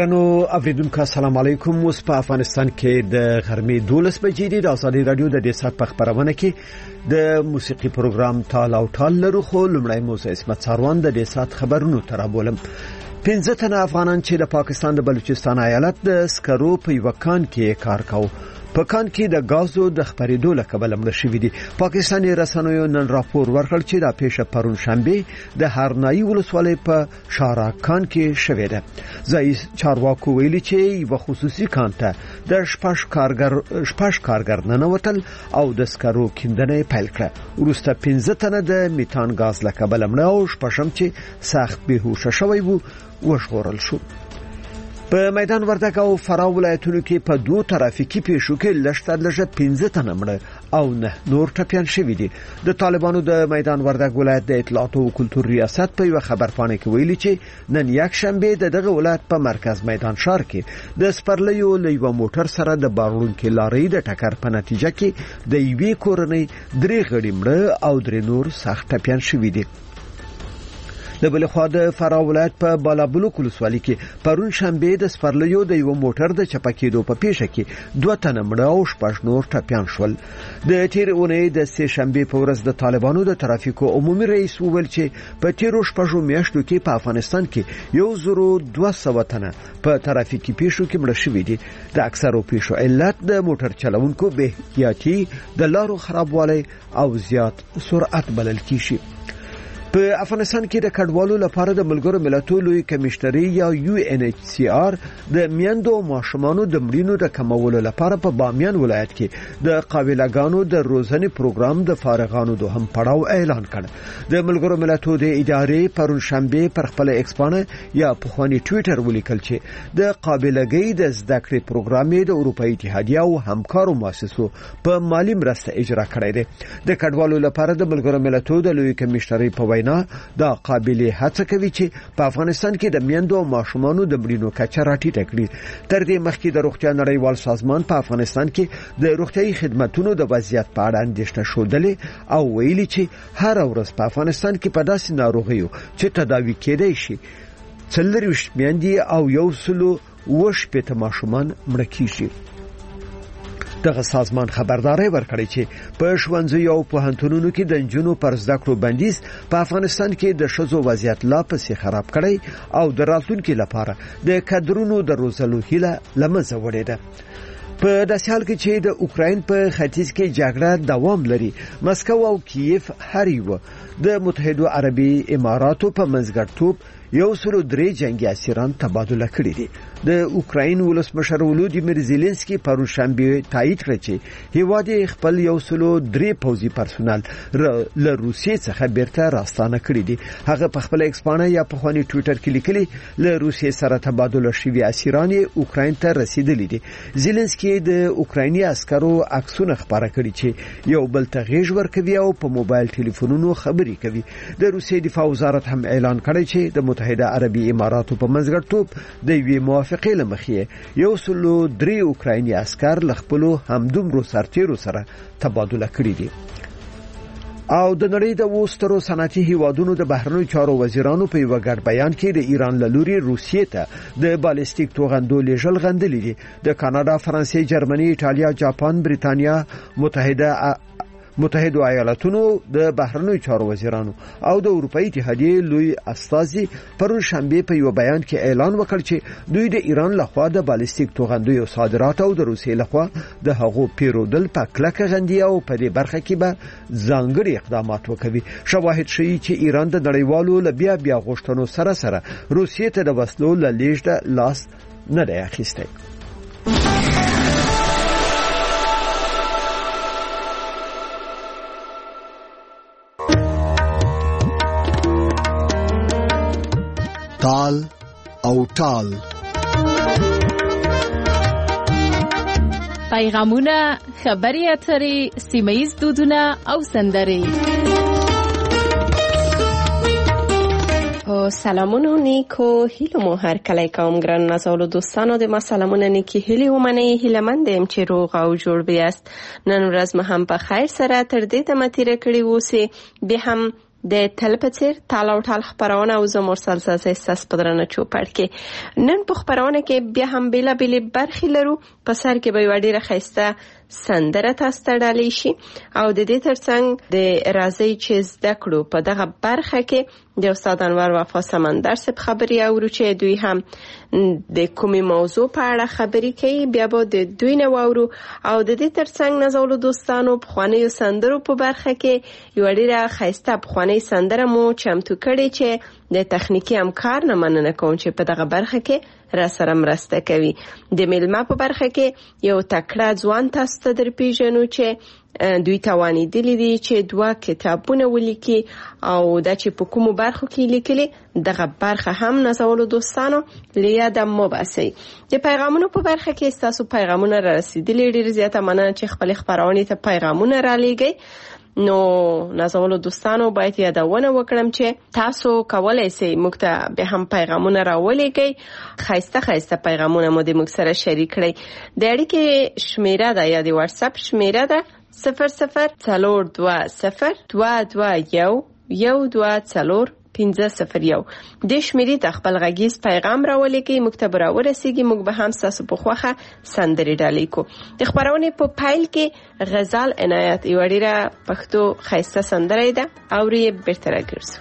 درنو اوریدونکو السلام علیکم. اوس په افغانستان کې د غرمې 12 بجې د آزادي رادیو د دې سات په خبرونه کې د موسیقي پروګرام تال او ټال لرو. خو لمړی موسی اسمت ساروان د دې سات خبرونو ترابولم. 15 تنه افغانان چې د پاکستان د بلوچستان ایالت د سکرو په یو کان کې کار کاوه. په کان کې د غازو د خبرېدو لکبل مړ شوی دي. پاکستاني رسنیو نن راپور ورکړ چې د پیښه پرون شنبه د هرنايي ولسوالۍ په شارع کان کې شوې ده. ځای چارواکو ویلي چې یو خصوصي کان ته د شپږ کارګر ننوتل او د سکرو کیندنه پیل کړه. وروسته 15 تنه د میتان غاز لکبل مړ او شپږم چې سخت بهوشه شوی وو وژغورل شو. په میدان وردګ او فراه ولایتونو کې په دوه ترافیکي پیښو کې لږ 15 تنه مړه او 9 نور ټپيان شوي دي. د طالبانو د میدان وردګ ولایت د اطلاعات او کلتور ریاست په یو خبرپاڼه کې ویلي چې نن یک شنبه دغه ولایت په مرکز میدان ښار کې د سپرلیو لیو موټر سره د بارون کې لارې د ټکر په نتیجه کې د یوې کورنۍ 3 غړي مړه او 3 نور سخت ټپيان شوي دي. د بل خوا د فراه ولایت په بالابلوک ولسوالۍ کې پرون شنبه د سپرلیو د یو موټر د چپکېدو په پیښه کې 2 تنه مړه او 6 نور ټپيان شول. د تیر اونۍ د سه شنبه په ورځ د طالبانو د ترافیکو عمومي رئیس وویل چې په تیرو 6 میاشتو کې په افغانستان کې 1200 تنه په ترافیکي پیښو کې مړه شوي دي. د اکثرو پیښو علت د موټر چلوونکو بې احتیاطي، د لارو خرابوالی او زیات سرعت بلل کیږي. په افغانستان کې د کډوالو لپاره د ملګرو ملتونو لوی کمیشنري یا UNHCR د میندو او ماشومانو د مړینو د کمولو لپاره په بامیان ولایت کې د قابلګانو د روزنې پروګرام د فارغانو دوهم پړاو اعلان کړ. د ملګرو ملتونو د ادارې پرون شنبه پر خپل ایکسپانه یا په خواني ټوئیټر ولیکل چې د قابلګۍ د زده کړې پروګرام د اروپאי اتحادیه او همکارو مؤسسو په مالی مرسته اجرا کړی دی. د کډوالو لپاره د ملګرو ملتونو د لوی کمیشنري په دا قابلیت هڅه کوي چې په افغانستان کې د میندو او ماشومانو د مړینو کچه راټیټه کړي. تر دې مخکې د روغتیا نړیوال سازمان په افغانستان کې د روغتیايي خدماتو د وضعیت په اړه اندېښنه شودلې او ویلي چې هر ورځ په افغانستان کې په داسې ناروغیو چې تداوي کېدای شي 40 میندې او 180 ماشومان مړه کیږي. دغه سازمان خبرداري ورکړي چې په ښوونځیو او پوهنتونونو کې د نجونو پر زده کړو بندیز په افغانستان کې د ښځو وضعیت لا پسې خراب کړي او د راتلونکي لپاره د کادرونو د روزلو هیله لمنځه وړې ده. په داسې حال کې چې د اوکراین په ختیځ کې جګړه دوام لري، مسکو او کیف هر یو د متحده عربي اماراتو په منځګړیتوب 103 جنگي اسیران تبادله کړي دي. د اوکراین ولسمشر ولودیمیر زيلنسکي پرون شنبه تایید کړ چې هیواد خپل 103 پوځي پرسونل له روسیې څخه بیرته راستانه کړي دي. هغه په خپل ایکسپانه یا په خواني ټوئیټر کې لیکلي له روسیې سره تبادله شوی اسیران اوکراین ته رسیدلي دي. زيلنسکي د اوکرایني عسکرو عکسونه خبره کړي چې یو بل ته غیږ ورکوي او په موبایل ټلیفونونو خبري کوي. د روسیې دفاع وزارت هم اعلان کړی چې د متحده عربي اماراتو په منځګړیتوب د یوې موافقې لمخې 103 اوکرایني عسكر له خپل همدومرو سرتیرو سره تبادله کړي دي. او د نړۍ د وسترو صنعتي هیوادونو د بهرنیو چارو وزیرانو په یو ګډ بیان کې د ایران له لوري روسیې ته د بالستیک توغندو لیږل غندلي دي. د کاناډا، فرانسې، جرمني، ایټالیا، جاپان، بریتانیا، متحده ایالاتونو د بهرنیو چارو وزیرانو او د اروپאי اتحادیې لوی استازي پرون شنبه په یو بیان کې اعلان وکړ چې دوی د ایران لخوا د بالستیک توغندو صادرات او د روسیې لخوا د هغو پیرودل په کلکه غندي او په دې برخه کې به ځانګړي اقدامات وکړي. شواهد ښیي چې ایران د نړیوالو لبیا غوښتنو سره روسیې ته د وسلو له لیږد لاس نه دی اخیستی. تال او ټال پیغامونه، خبري اترې، سیمه‌ییز دودونه او سندرې. سلامونو نیکو هیلو مو هر کله کوم ګران نازولو دوستانو د ما سلامونه نیکی هیلی ومنه هیلمندم چې روغ او جوړ بیاست. نن ورځ مو هم په خیر سره تر دې ته متیره کړی ووسی به هم د تل په څیر تال او ټال خبرونه او زموږ سلسله ساس په درنه چوپړ کې نن په خبرونه کې بیا هم بیلا بیل برخې لرو. په سر کې به وړي راخسته سندره تاسو ته ډالې شي او د دې ترڅنګ د راځي چې زده کړو په دغه برخه کې د استاد انور وفا سمندر صاحب خبري اورو چې دوی هم د کومې موضوع په اړه خبري کوي. بیا به د دوی نه واورو او د دې ترڅنګ نازولو دوستانو په خوانیو سندرو په برخه کې یو ډیره خسته په خواني سندره مو چمتو کړي چې د تخنیکی همکار نه مننه کوم چې په دغه برخه کې را سره مرسته کوي. د میلمه په برخه کې یو تکړه ځوان تاسو ته در پیژنو چې دوی توانیدلی دي چې 2 کتابونه ولیکي او دا چې په کومو برخو کې لیکلي دغه برخه هم نازولو دوستانو لیاد مو باسي. د پیغامونو په برخه کې تاسو پیغامونه را رسیدلي ډیر زیاته مننه چې خپل خبرونه ته پیغامونه را لېږئ. نو نازولو دوستانو باید یادونه وکړم چې تاسو کولای شئ موږ ته به هم پیغامونه راولېږئ. خایسته پیغامونه مو د موږ سره شریک کړئ. د اړیکې شمیره ده یا د واتس اپ شمیره ده 004222211241 د شمیرې ته خپل غږیز پیغام راولېږئ. موږ ته به راورسېږي. موږ به هم ستاسو په خوښه سندرې ډالۍ کو. د خبرونې په پیل کې غزال عنایت یوه ډېره پښتو ښایسته سندره ده. اورئ بیرته راګرځو.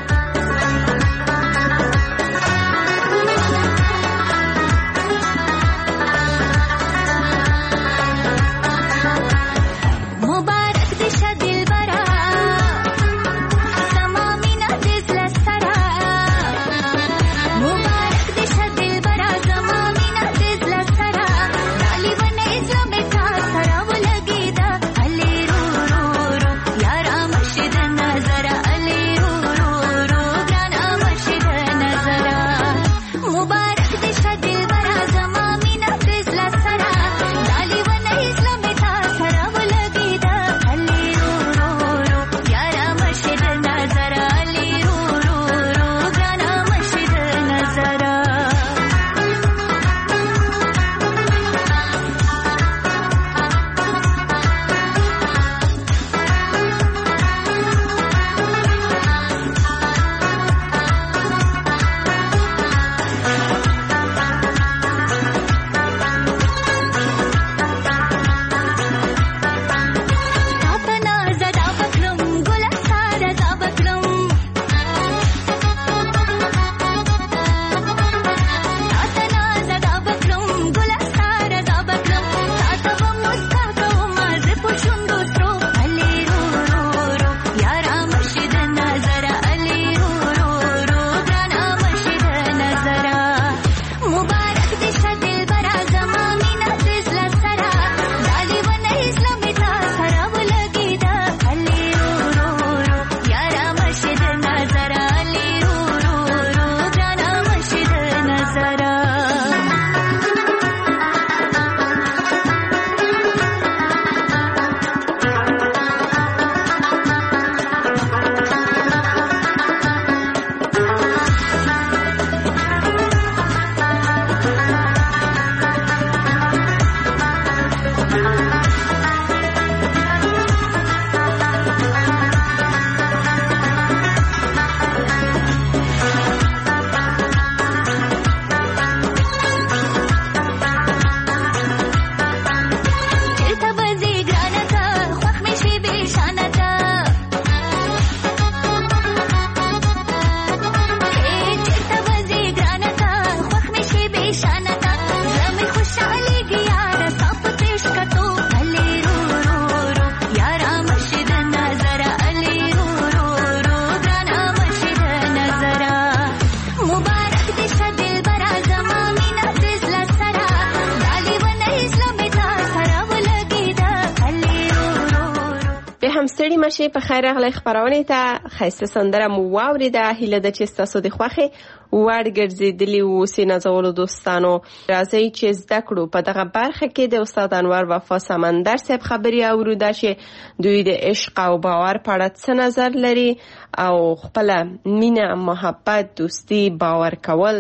ستړي مشه په خیر راغلی خبرونه ته خیسته سندره مو واوریده. هیله ده چې تاسو د خوښه وړ ګرځېدلی اوسئ. نازولو دوستانو راځئ چې زده کړو په دغه برخه کې د استاد انور وفا سمندر صاحب خبري اورو دا چې دوی د عشق او باور په اړه څه نظر لري او خپل مینه محبت دوستی باور کول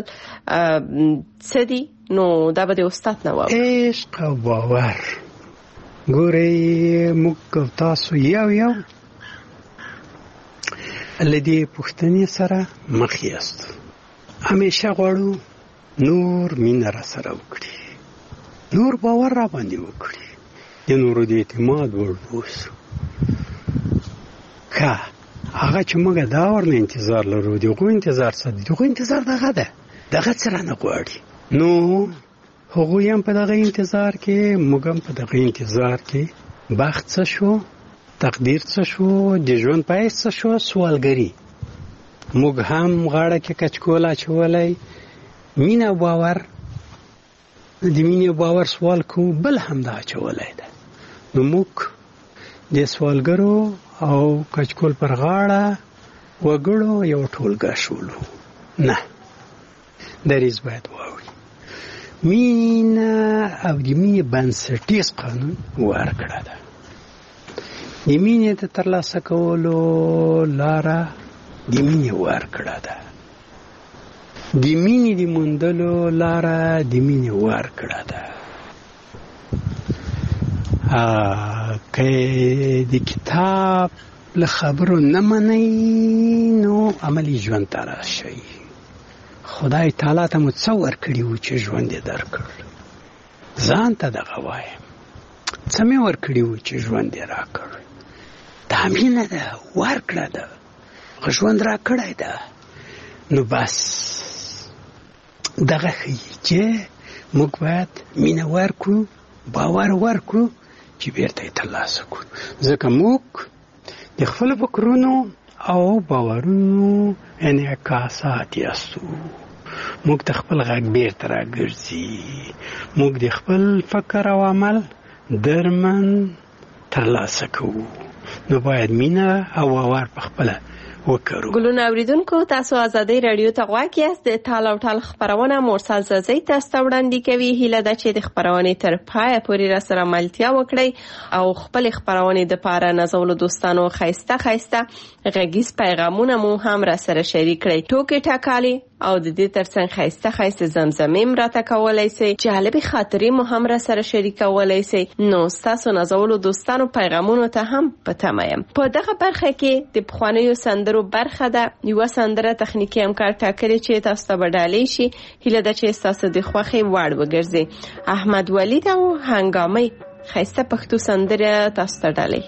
څه دي. نو دا به د استاد نه واورو. عشق او باور ګورئ موږ تاسو یو لدې پوښتنې سره مخ یاست. همیشه غواړو نور مینه را سره وکړي، نور باور را باندې وکړي، د نورو د اعتماد وړ اوسو. که هغه چې موږ دا ورنه انتظار لرو، دغه انتظار څه دی؟ دغه انتظار دغه څه رانه غواړي. نو هغوی هم په دغه انتظار کې، موږ هم په دغه انتظار کې. بخت څه شو؟ تقدیر څه شو؟ د ژوند پای څه شو؟ سوالګری. موږ هم غاړه کې کچکول اچولی، مینه او باور، د مینې او باور سوال کوو، بل هم دا اچولی ده. نو موږ د سوالګرو او کچکول پر غاړه وګړو یو ټولګه شولو. نه، دریځ باید واوري. مینه او د مینې بنسټیز قانون ورکړه ده. د مینې د ترلاسه کولو لاره د مینې ورکړه ده. د مینې د موندلو لاره د مینې ورکړه ده. که د کتاب له خبرو نه منئ نو عملی ژوند ته راشئ. خدای تعالی ته مو څه ورکړي وو چې ژوند یې درکړ؟ ځان ته دغه وایم، څه مې ورکړي وو چې ژوند یې راکړ؟ دا مینه ده، ورکړه ده، ژوند راکړی ده. نو بس دغه ښیي چې موږ باید مینه ورکړو، باور ورکړو چې بیرته یې ترلاسه کړو. ځکه موږ د خپلو فکرونو او باورونو انعکاسات یاستو. موږ د خپل غږ بیرته راګرځي. موږ د خپل فکر او عمل درمن ترلاسه کوو. نو باید مینه او باور په خپله وکړو. ګلونه اوریدونکو، تاسو آزادۍ رادیو ته غواړئ یاست. د ټال او ټال خبرونه مرسل زازی تاسو ته وړاندې کوي. هیله ده چې د خبرونې تر پایه پورې را سره ملتیا وکړئ او خپل خبرونې د پاره نازولو دوستانو خایسته غږیز پیغامونه مو هم را سره شریک کړئ. ټوکې ټکالې او د دې ترڅنګ خایسته زمزمیم راته کولای شئ. جالبې خاطرې مو هم را سره شریکولای شئ. نو تاسو نازولو دوستانو پیغامونو ته هم په تمه یم. په دغه برخه کې د پخوانیو سندرو برخه ده. یو سندره تخنیکی همکار ټاکلې چې تاسو ته بدلې شي. هیله ده چې تاسو د خوښي وړ وګرځي. احمد ولید او هنګامي خایسته پښتو سندره تاسو ته ډالې.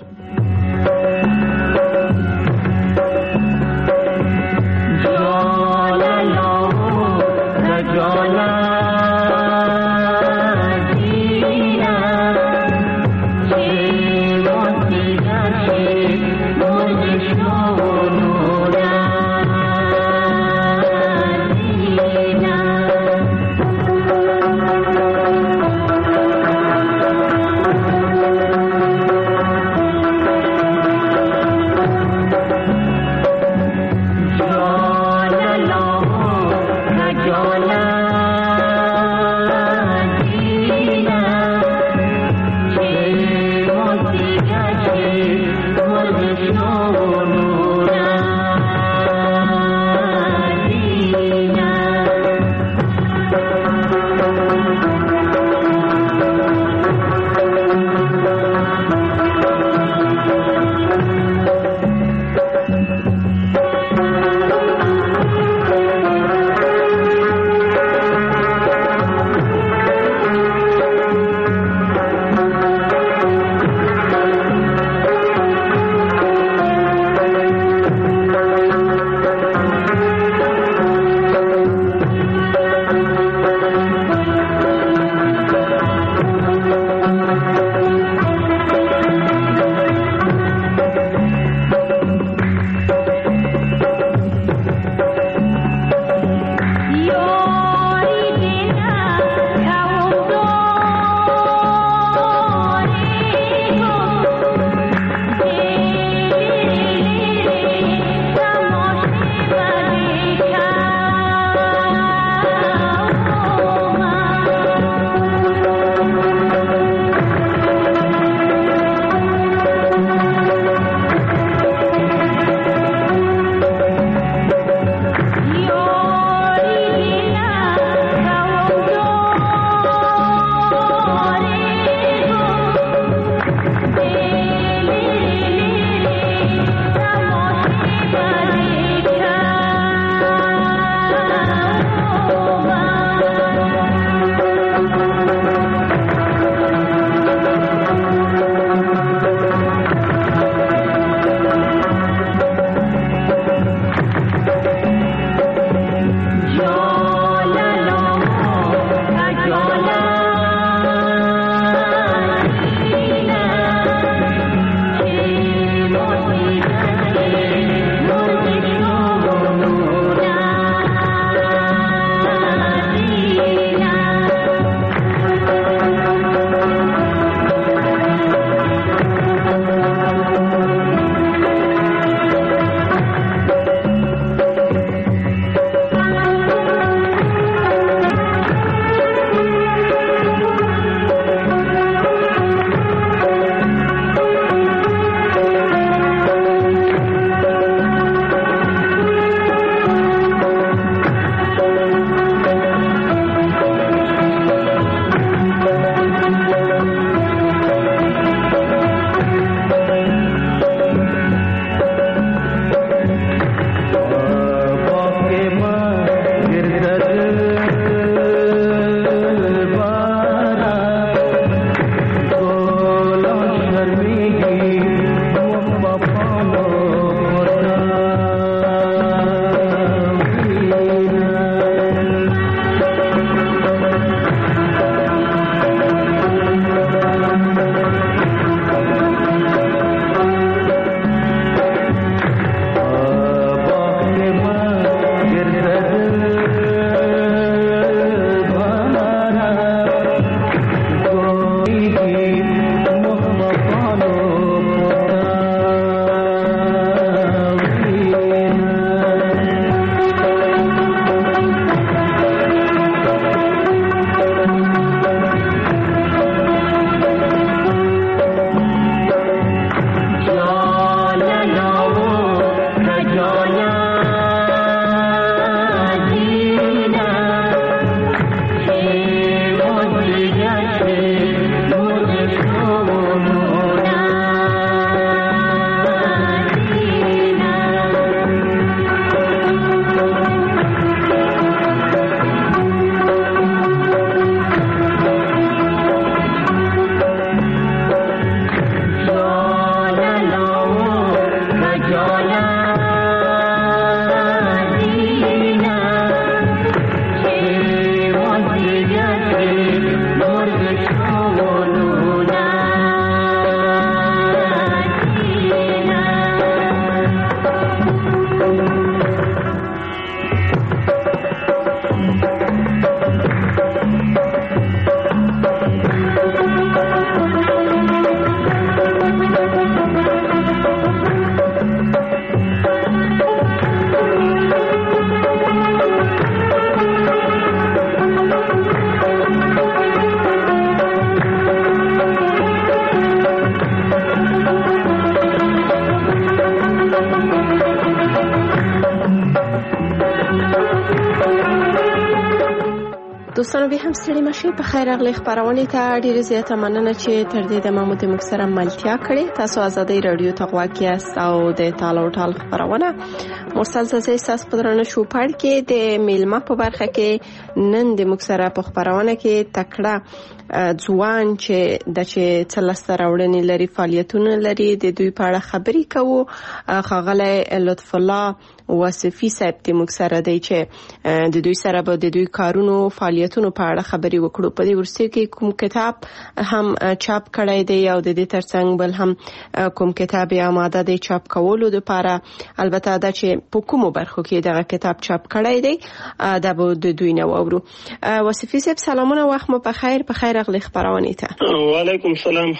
دوستانو به هم ستړي مشي په خیر اغلی خبرونه ته ډیره زیاته مننه چې تر دې د مامود مکسره ملتیا کړې. تاسو آزادۍ رادیو ته غواړئ کیاست او د تالو ټال خبرونه مرسل ساسي ساس پدرانه شو پړ کې د میلمه په برخه کې نن د مکسره په خبرونه کې تکړه ځوان چې د چلسته راوړنې لري فعالیتونه لري د دوی په اړه خبرې کوو. خاغله لطف الله وصفي صاحب د مکسره دی چې د دوی سره به د دوی کارونو فعالیتونو په اړه خبرې وکړو. په دې ورسته کې کوم کتاب هم چاپ کړی دی او د دې ترڅنګ بل هم کوم کتاب آماده دی چاپ کولو لپاره. البته دا چې په کومو برخو کې دغه کتاب چاپ کړی دی دا به د دوی نه واورو. وصفي صاحب سلامونه وخت مو په خیر اغلی خبرونه ته. وعلیکم السلام.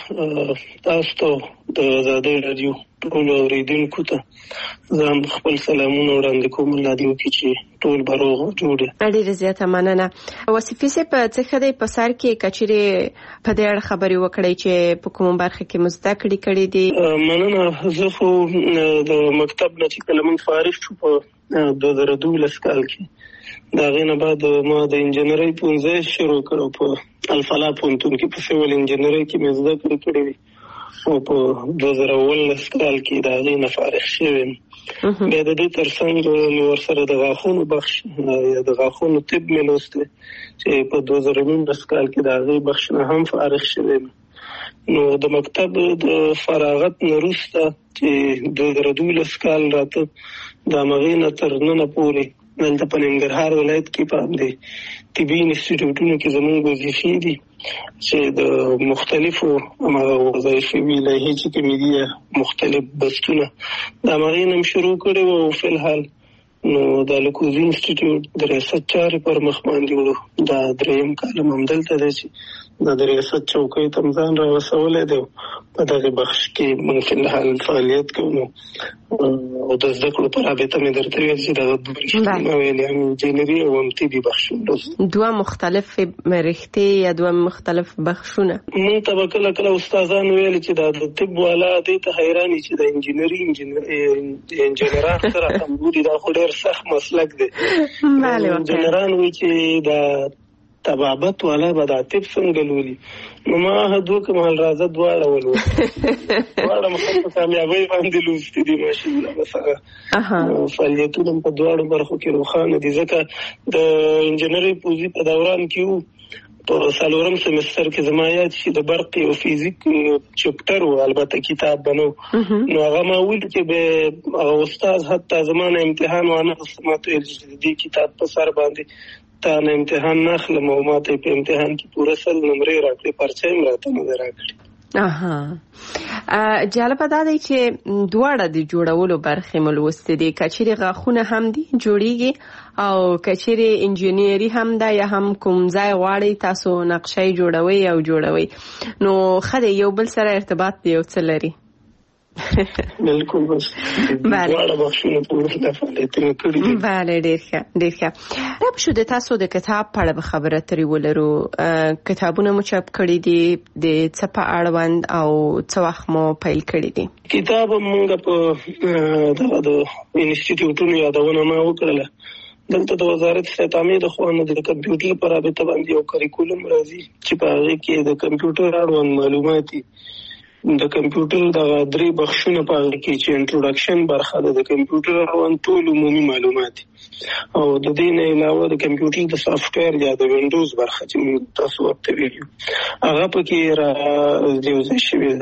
تاسو د آزادۍ رادیو ټول اوریدونکو ته زم خپل سلامونه وړاندې کوم. الله دې وکړي چې ټول بروغ جوړه. ډیره زیاته مننه. وصفي صاحب څه خدای په سر کې کچري په دې اړه خبري وکړي چې په کوم برخه کې مزده کړی دي؟ مننه. زه خو د مکتب نه چې کلمن فارغ شو په 2012 کال کې دا غینه بعد ما د انجنیری پونځه شروع کړو په الفلا پونتون کې په سیول انجنیری کې مزده کړی او په 2019 کال کې دا غینه فارغ شوم. بیا د دې ترڅنګ نو ورسره د غاښونو بخش یا د غاښونو طب مې لوسته چې په 2019 کال کې دا غي بخش نه هم فارغ شوم. نو د مکتب د فراغت وروسته چې 2012 کال راته د مغینه تر نن پورې دلته په ننګرهار ولایت کې پاندې طبي انسټیټیوټونو کې زموږ وظیفې دي چې د مختلفو وظایفي ویلایي چې کومې مختلف بستونه د مغینه شروع کړو او په الحال نو د لوکوزي انسټیټیوټ د ریاست چارې پر مخ باندې وړو. دا دریم کالم هم دلته دی چې د ریاست چوکۍ تمځان را وسولې دی. په دغه بخش کې موږ په الحال فعالیت کوو او د زده کړو په رابطه مې درته ویل چې د ویلیم انجینری او طبي بخشونه دوه مختلف رښتې یا دوه مختلف بخشونه. موږ ته کله استادان ویل چې د طب والا دې ته حیرانی چې د انجینری انجینران سره همغږي دا خو ډېر سخت مسلک دی. انجینران وی چې د طبابت والا به د طب څنګه لولي. نو ما هدو کومال راځه دواړه مخه کامیابی باندې لوستي دي ماشاءالله. مثلا فعالیتونه په دواړو برخو کې روښانه دي ځکه د انجینری پوزي په دوران کې په څلورم سمستر کې زما یاد شي د برق او فزیک چپټر او البته کتاب بنو. نو هغه ما ویل چې به استاد حتی زمانه امتحان وانه سمته دې کتاب په سر باندې تا نه امتحان نه خلم او ماته په امتحان کې پوره سل نمرې راکړي پرچې راته نه راکړي. جالب دا دی چې دواړه د جوړولو برخې ملوستې دي. کچېری غاښونه هم دي جوړیږي او کچېری انجینری هم دا یا هم کوم ځای غواړي تاسو نقشې جوړوي نو خدای یو بل سره ارتباط دی او څه لري. بالکل بس دواړه بخښونه په فعالیتونه کړي دي. بله ډېر ښه. رب شو د تاسو د کتاب په اړه خبره ترې ولرو. کتابونه مو چاپ کړي دي د څه په اړوند او څه وخت مو پیل کړي دي؟ کتاب موږ په د انسټیټیوټونو یادونه ما وکړله. دلته د وزارت خدمات د خوانه د کمپیوټر پر رابطه باندې یو کریکولم راځي چې په هغه کې د کمپیوټر اړوند معلوماتي د کمپیوټر د درې بخښونه په اړه کې چې انټروډکشن برخه ده د کمپیوټر اړوند ټول عمومي معلومات او د دې نه علاوه د کمپیوټر د سافټویر یا د وینډوز برخه چې تاسو ورته ویلو هغه پکې را ځای شوی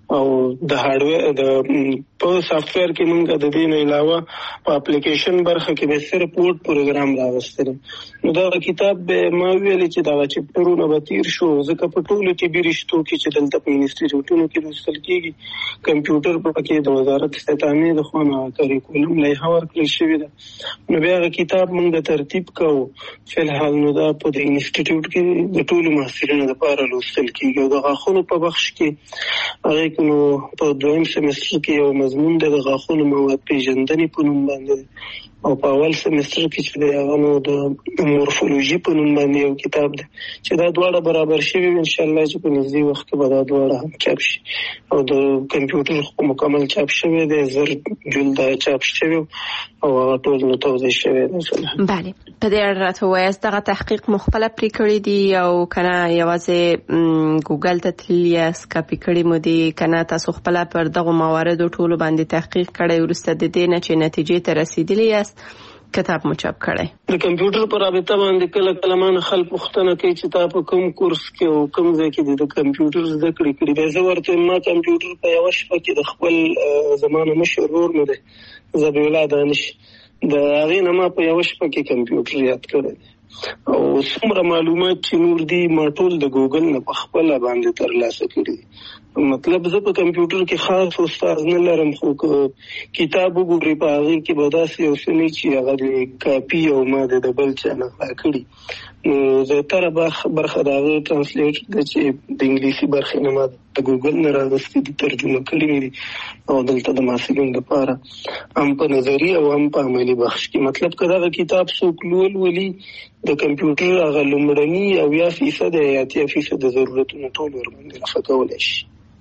او د هارډویر د په سافټویر کې موږ د دې نه علاوه په اپلیکیشن برخه کې به صرف وورډ پروګرام راوستل. نو دا کتاب به ما ویل چې دا چپټرونه به تیر شو ځکه په ټولو طبي رشتو کې چې دلته په انسټیټیوټونو کې لوستل کېږي کمپیوټر په کې د وزارت استعماري د خونه کریکولم لایحه ورکړل شوې ده. نو بیا کتاب موږ ترتیب کوو. فلحال نو دا په د انسټیټیوټ کې د ټولو محصلینو لپاره لوستل کېږي او د غاښونو په بخش کې هغه نو په دویم سمستر کې یو مضمون د غاښونو مواد پیژندنې په نوم باندې او په اول سمستر کې چې د هغه نو د مورفولوژي په نوم باندې یو کتاب دی چې دا دواړه برابر شوي ان شاء الله چې په نږدې وخت کې به دا دواړه هم چاپ شي او د کمپیوټر مکمل چاپ شوی دی زر جلد چاپ شوی او هغه ټول نو توضیح شوی دی. بله په دې اړه راته وایاست دغه تحقیق مخبله پرې کړی دی او کنه یوازې ګوګل ته تللی یاست کاپي کړی مو دی کنه تاسو خپل پر دغه مواردو ټولو باندې تحقیق کړی وروسته د دې نه چې نتیجې ته رسیدلی یاست کتاب مو چاپ کړی؟ د کمپیوټر پر رابطه باندې کله مان خلک پوښتنه کوي چې تا په کوم کورس کې او کوم ځای کې د کمپیوټر زده کړې دی. زه ورته ما کمپیوټر په یو شپه کې د خپل زمانه مشهور نه دی زبیح الله دانش د هغه نه ما په یو شپه کې کمپیوټر یاد کړی او څومره معلومات چې نور دي ما ټول د ګوګل نه په خپل باندې ترلاسه کړي. مطلب زه په کمپیوټر کې خاص استاد نه لرم خو کتاب وګوري په هغه کې به داسې یو څه نه چې هغه د کاپي او ما د بل چا نقل کړي. نو زه تر برخه د هغه ترانسلیټ د چې د انګلیسي برخه نه ما د ګوګل نه راغستې دي ترجمه کړي دي او دلته د محصلینو لپاره هم په نظری او هم په عملي بخش کې مطلب کدا د کتاب څوک ولولي د کمپیوټر هغه لومړني او 80% یا 80% د ضرورتونو ټول ورباندې رافقولای شي.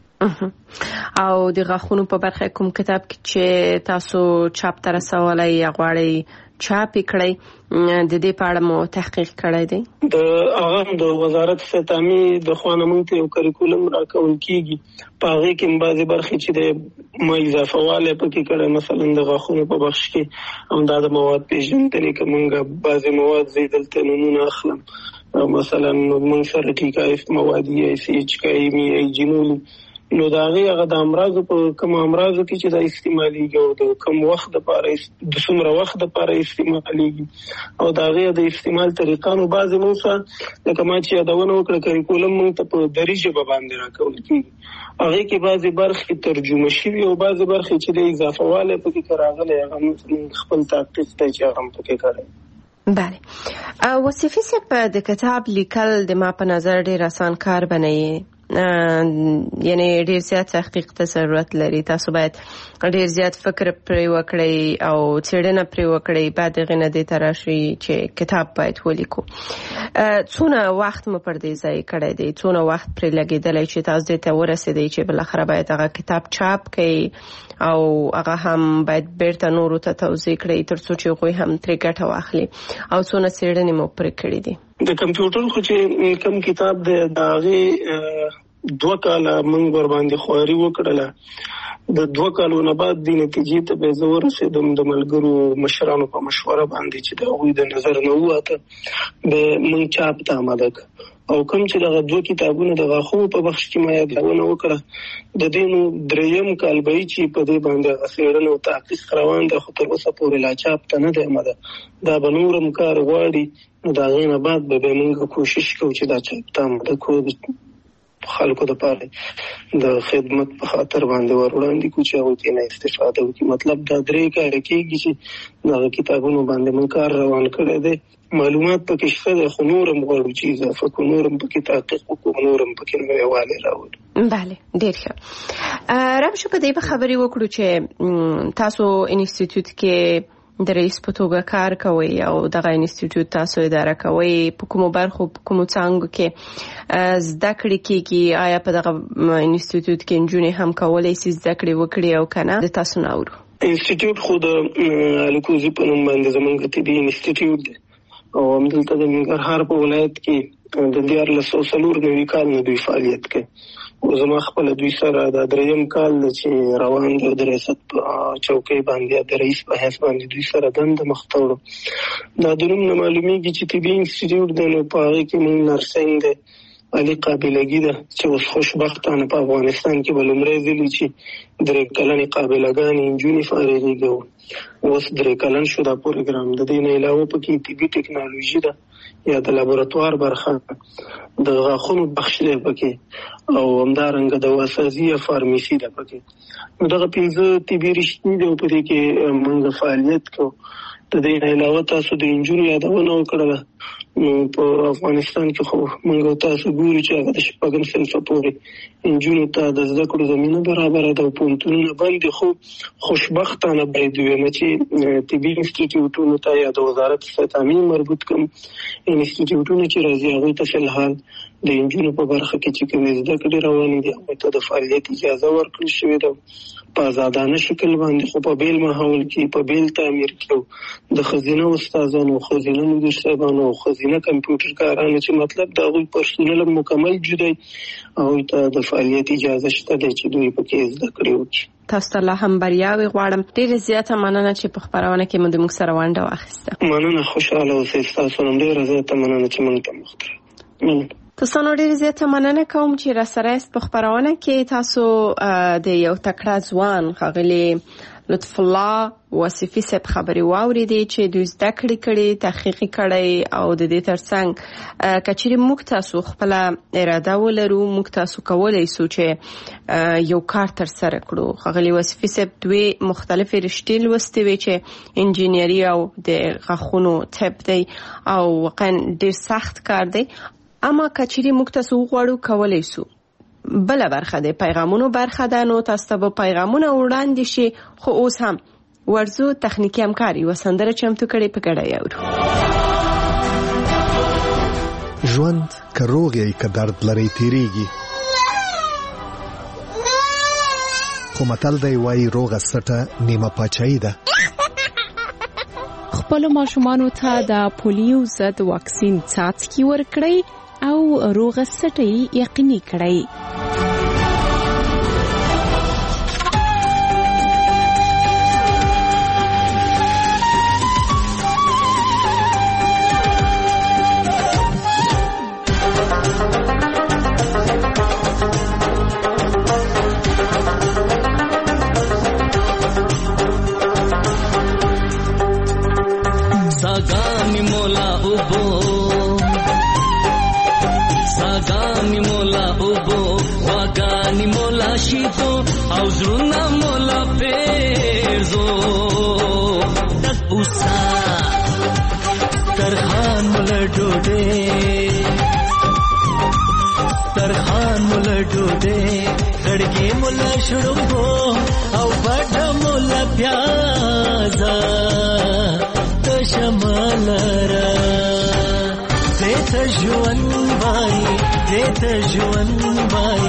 او د غاښونو په برخه کوم کتاب چې تاسو چاپ تر رسولای یا غواړئ چاپ کړئ د دې په اړه مو تحقیق کړی دی؟ د هغه د وزارت استعماري د خونه مونږ ته یو کریکولم راکول کیږي په هغه کې بعضي برخې چې د ما اضافه واله پکې کړه مثلا د غاښونو په بخش کې هم د مواد پیژندنې کومه بعضي مواد زیدلته نمونه اخلم مثلا مونږ سره ټیکایف موادی سی ایچ کایمی ایجینول نو دا هغه د امراض په کوم امراض کې چې د استعماليږي او د کوم وخت لپاره د څومره وخت لپاره استعماليږي او دا هغه د استعمال طریقه نو بعضی موږ لکه ما چې یادونه وکړه کریکولم موږ ته په دریجه باندې راکول کیږي هغه کې بعضی برخې ترجمه شوي او بعضی برخې چې د اضافه واله پکې راغلي هغه خپل تحقیق ته چې هغه پکې کړی. بله وصفي صاحب د کتاب لیکل د ما په نظر ډیر آسان کار بنئ یعنی ډیر زیات تحقیق ته ضرورت لري تاسو باید ډیر زیات فکر پرې وکړئ او څېړنه پرې وکړئ بعد غنه دې تراشي چې کتاب باید ولیکو. څونه وخت مو پر دې ځای کړی دی څونه وخت پرې لګیدلی چې تاسو دې ته ورسېدئ چې بل اخر باید هغه کتاب چاپ کړئ او هغه هم باید بیرته نورو ته توضیح کړئ ترڅو چې هغوی هم ترې ګټه واخلي او څونه څېړنې مو پرې کړې دي؟ د کمپیوټر خو چې کوم کتاب دی د هغې 2 کاله موږ ور باندې خواري وکړله د 2 کالو نه بعد د نتیجې ته به زه ورسېدم د ملګرو مشرانو په مشوره باندې چې د هغوی د نظر نه ووته د موږ چاپ ته آماده کړ او کوم چې دغه 2 کتابونه د غاښونو په بخش کې ما یادونه وکړه د دې نو دریم کال به چې په دې باندې څېړنه او تحقیق روان دی خو تر اوسه پورې لا چاپ ته نه دی آماده دا به نورم کار غواړي د هغې نه بعد به موږ کوشش کوو چې دا چاپ ته آماده کړو خلکو د پاره د خدمت په خاطر باندې وروړاندې کو چې هغه تینا استفاده وکړي مطلب دا درې کار کېږي چې دا کتابونو باندې من کار روان کړی دی معلومات پکې شته خو نورم غواړو چې اضافه کو نورم پکې تحقیق وکړو نورم پکې نوېوالی راوړو. بله ډېر ښه رابشه په دې خبرې وکړو چې تاسو انسټیټیوټ کې د رئیس په توګه کار کوي او دغه انسټیټیوټ تاسو اداره کوي په کومو برخو په کومو څانګو کې زده کړې کېږي آیا په دغه انسټیټیوټ کې نجونې هم کولی شي زده کړې وکړي او که نه د تاسو نه اورو؟ انسټیټیوټ خو د الکوزي په نوم باندې زموږ طبي انسټیټیوټ دی او همدلته د ننګرهار په ولایت کې د 1494 کال نه دوی فعالیت کوي او زما خپل دوی سره د دریم کال چې روان دی د ریاست په چوکۍ باندې د رئیس په حیث باندې دوی سره دنده مخته وړو دا د نوم نه معلومیږي چې طبي انسټیټیوټ دی نو په هغې کې موږ نرسنګ دی علي قابلګي ده چې اوس خوشبختانه په افغانستان کې ولومړی ځل چې 3 کلنې قابلګانې نجونې فارغېږي. اوس 3 کلن شو دا پروګرام. د دې نه علاوه پکې طبي ټکنالوژي ده یا د لابراتوار برخه، د غاښونو بخش دی پکې، او همدارنګه د واسازي یا فارمیسي ده پکې. نو دغه 5 طبي رشتې دي په دې کې موږ فعالیت کوو. د دې نه علاوه تاسو د انجونو یادونه وکړه. نو په افغانستان کې خو موږ تاسو ګورو چې هغه د شپږم صنف پورې انجونو ته د زده کړو زمينه برابر ده او پونتونونه باندې خو خوشبختانه باید وي چې طبي انسټیټیوټونو ته یا د وزارت تامین مربوط کوم انسټیټیوټونو چې راځي هغه ته فلحال د انجونو په برخه کې چې کوم زده کړې روانې دي هغه ته د فعالیت اجازه ورکړل شوې ده په آزادانه شکل باندې، خو په بیل ماحول کې په بیل تعمیر کې د خزینه استادانو، خزینه مدیر صاحبانو او خزینه کمپیوټر کارانو چې مطلب دا غوي پرسونل مکمل جدي او ته د فعالیت اجازه شته چې دوی پکې زده کړې وکړي. تاسو ته هم بریاوي غواړم. ډېر زیاته مننه چې په خبرونه کې موږ سره ونډه واخیسته. مننه، خوشاله اوسئ. تاسو هم ډېر زیاته مننه چې موږ ته مختار. تاسو نو ډېر زیاته مننه کوم چې را سره است په خبرونه کې. تاسو د یو تکړه ځوان ښاغلي لطف الله وصفي صاحب خبري واوریدي چې دوی زده کړې تحقیق کړي او د دې ترڅنګ کچېرې موږ تاسو خپل اراده ولرو، موږ تاسو کولای شو چې یو کار تر سره کړو. ښاغلي وصفي صاحب دوی مختلفې رشتې لوستي وي چې انجینری او د غاښونو طب دی او واقعا ډېر سخت کار دی، اما کچېرې موږ تاسو غواړو کولای شو. بل برخه ده پیغامونو برخه ده. نو تاسو ته پیغامونه وړاندې شي، خو اوس هم ورزو تخنیکی همکاري وسندره چمتو کړي په ګډه یاورو. ژوند کروغي که درد لري تیریږي، خو متل دی وای روغه سټه نیمه پاچاهي ده. خپل ماشومانو ته د پولیو ضد واکسین څاڅکي ورکړئ او روغه سټي یقیني کړئ. सागानी मोला उबो वागानी मोला शीतो او زړونه مولا پیرزو دپوسا ترخان مولا ډوډه خړګي مولا شړمبو او بډ مولا پیازا تشمالرا دیتا جوان بای دیتا جوان بای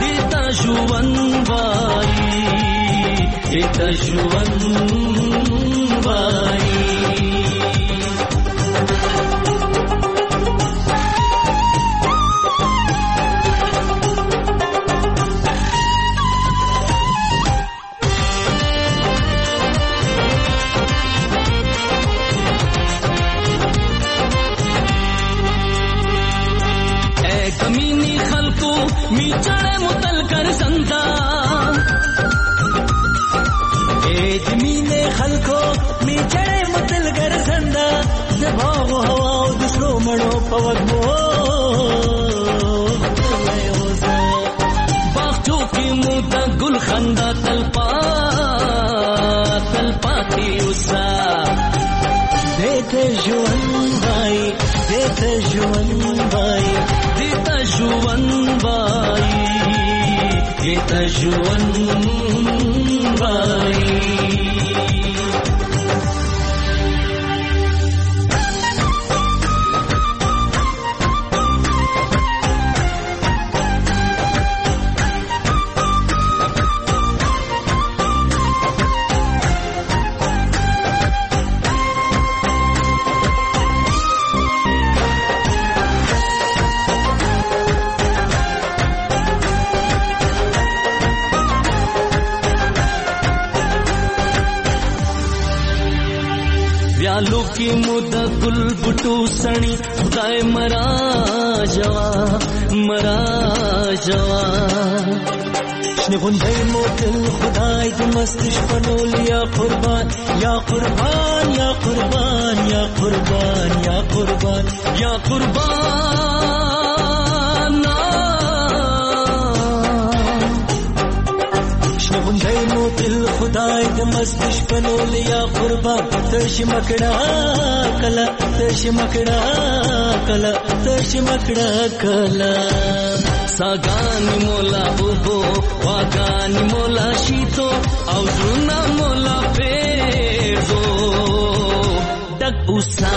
कमीनी खलको मी चढ़े मुतल कर संता जमीने खलको मी चढ़े मुतल कर संदा जबागो हवा दूसरो मणो पवगो बागचो की मुदा गुल खंदा तलपा की उसा देते जुवन भाई देता जुवन बाई خیالو کې مود ګل بټو سني خدای مرا جوا شنه غونډې مو تل خدای د مستش پنول یا قربان یا قربان یا قربان یا قربان یا قربان یا قربان شنه غونډې مو تل خدای د مستش پنول یا قربان تش مکړه کلا تش مکړه کلا تش مکړه کلا ساګانی مولا بوبو واګانی مولا شیتو او زونا مولا پیرزو ډک اوسا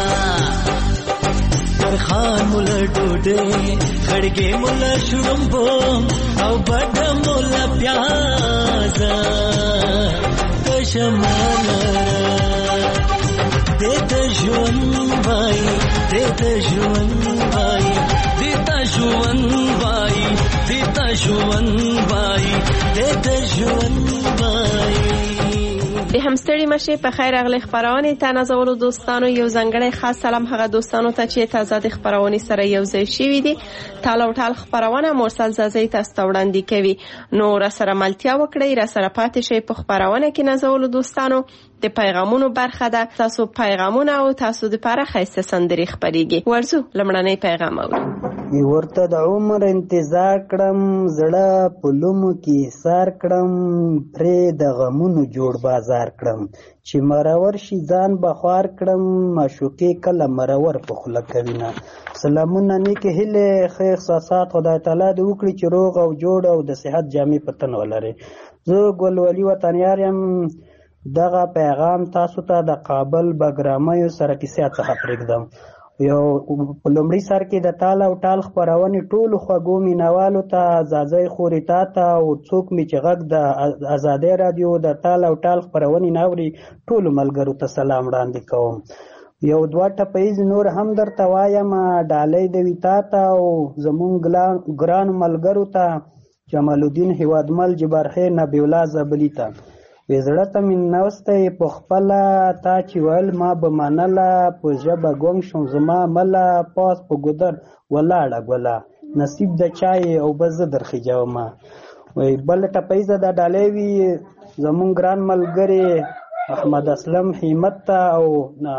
خان مولا ډوډه خړګې مولا شړمبو او بډ مولا پیاز تشمانا دیتا ژوند وای دیتا ژوند وای دیتا ژوند وای دیتا ژوند وای دیتا ژوند وای د همستړي مشه په خیر اغلی خبرونه ته نازولو دوستانو یو ځنګړی خاص سلام هغه دوستانو ته چې تازه د خبرونه سره یو ځای شوي دي تاله ټال خبرونه مرسل زازي تاسو ته وړاندې کوي نو را سره ملتیا وکړئ را سره پاتې شئ په خبرونه کې نازولو دوستانو د پیغامونو برخه ده تاسو پیغامونه او تاسو د لپاره خاصه سندري خبريږي ورزو لمړنۍ پیغام اورو ورته د عمر انتظار کړم زړه پلومو کې سار کړم پرې د غمونو جوړ بازار کړم چې مرور شي ځان بخوار کړم معشوقې کله مرور په خوله کوینه سلامونه نیکه هله خیر احساسات خدای تعالی دې وکړي چې روغ او جوړ او د صحت جامې پتن ولري زه ګل ولی وطنیار یم دغه پیغام تاسو ته د کابل بګرامي سره کیسه څخه پرېږدم یو په لومړي سر کې د تال او ټال خبرونه ټولو خوږو مینوالو ته ځاځي خوري تا ته او څوک می چې غږ د آزادۍ رادیو د تال او ټال خبرونه ناوري ټولو ملګرو ته سلام وړاندې کوم یو دوه ټپیز نور هم درته وایم ډالۍ د ویتا ته او زمون ګران ملګرو ته جمال الدین هوادمل جبرخه نبی الله زبلی ته وزړه ته من نوسته په خپل تا چې ول ما به منله په ژبه ګونګ شم زما مله پاس په ګودر ولاړه ګولا نصیب د چای او بز درخجاو ما وای بل ټپیزه د ډالېوی زمون ګران ملګری احمد اسلم همت او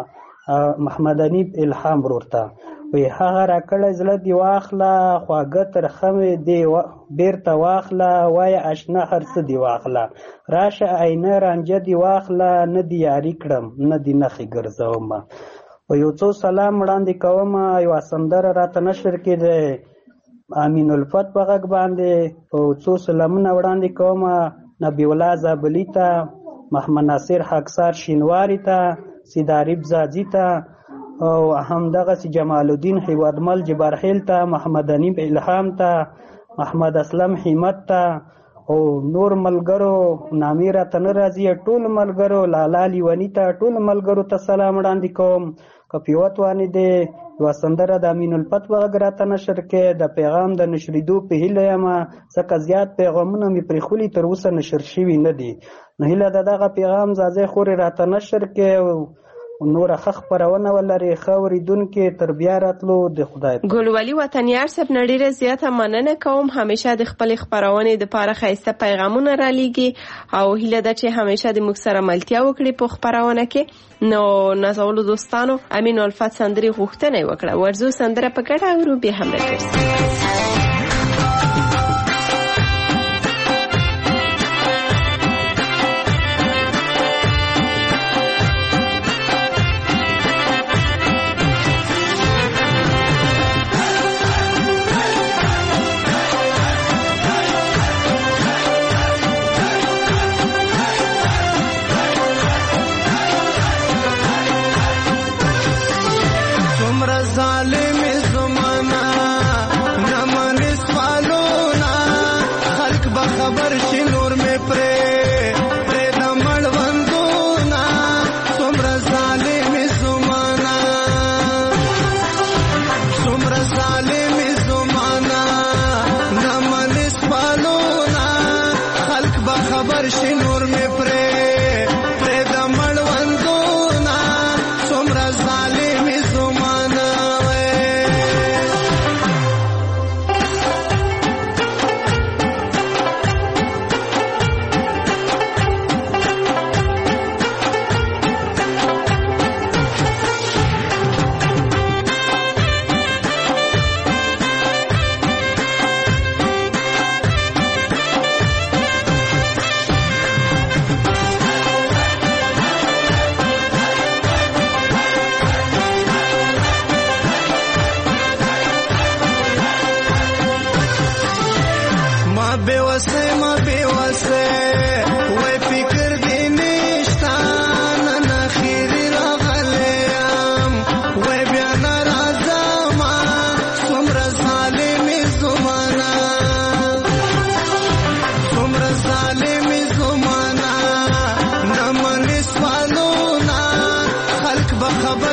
محمد انیب الهام ورته وی هغه راکړه زړه دی واخله خواږه ترخمه دی بیرته واخله وای آشنا هر څه دی واخله راشه عینه رانجه دی واخله نه دی یاري کړم نه دی نخې ګرځوم و یو څو سلام وړاندې کوم یو سندره راته نشر کې دی امین الفت په غږ باندې او څو سلامونه وړاندې کوم نبی الله زابلی ته محمد ناصر حقسار شینواری ته سیداریب زاجی ته او همدغه سي جمال الدین هوادمل جبرخیل ته محمد انیب الهام ته محمد اسلم همت ته او نور ملګرو نامیره تنرازی ټول ملګرو لالا لیونی ته ټول ملګرو ته سلام وړاندې کوم کپیوت وانی دی وسندره د امین الفت وغیرہ نشر کې د پیغام د نشریدو په هیله یم څخه زیات پیغامونه می پرخولي تر اوسه نشر شوي نه دي نه هیله دغه پیغام زازه خوري راته نشر کې نور خخ پرونه ولري خوریدون کې تربیه راتلو د خدای ګلوالي وطنیار صاحب نړیره زیاته مننه کوم همیشه د خپل خبرونه د پاره خاصه پیغامونه را لېږي او هیله ده چې همیشه د موږ سره ملتیا وکړي په خبرونه کې نو نازولو دوستانو امین الفت سندري غوښتنه وکړه ورزو سندره په ګډه اورو به هم راځي ظالم زمانہ نمن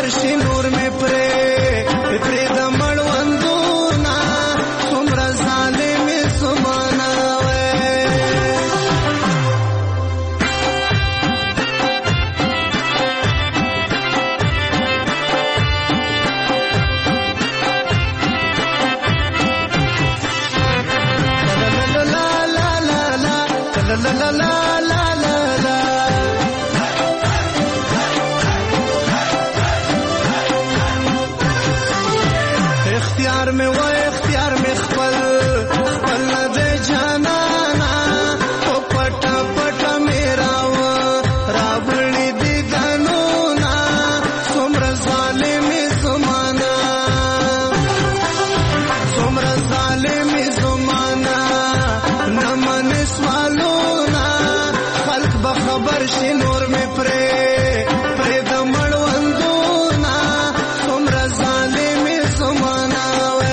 خبر شي نور مې پرې د مړوندونه څومره ظالمې زمانه la la la la la la اختیار میں و اختیار میں خپل دے جانانا او پټا پټا میرا و رابړی دی دنونا څومره ظالمې زمانہ څومره ظالمې زمانہ نمن سوالو خبر شي نور مې پرې د مړوندونه څومره ظالمې زمانه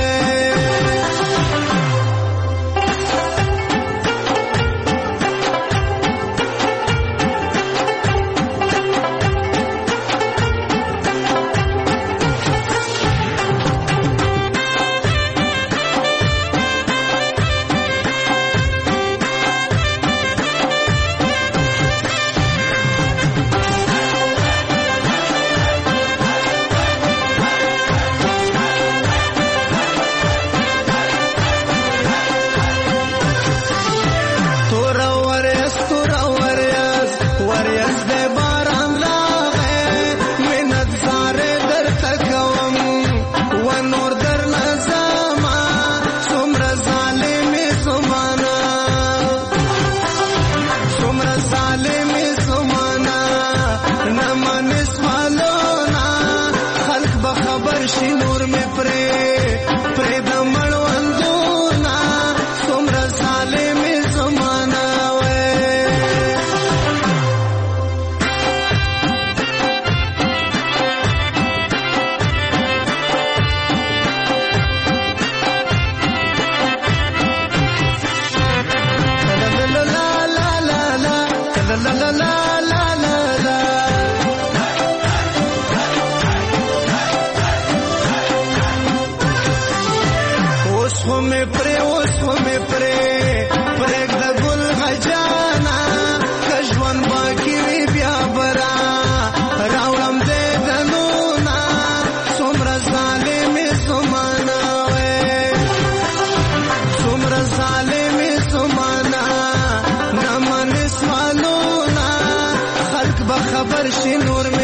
خبر شي نور مې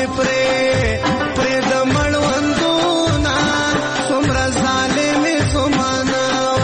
پرې د مړوندونه څومره ظالمې زمانه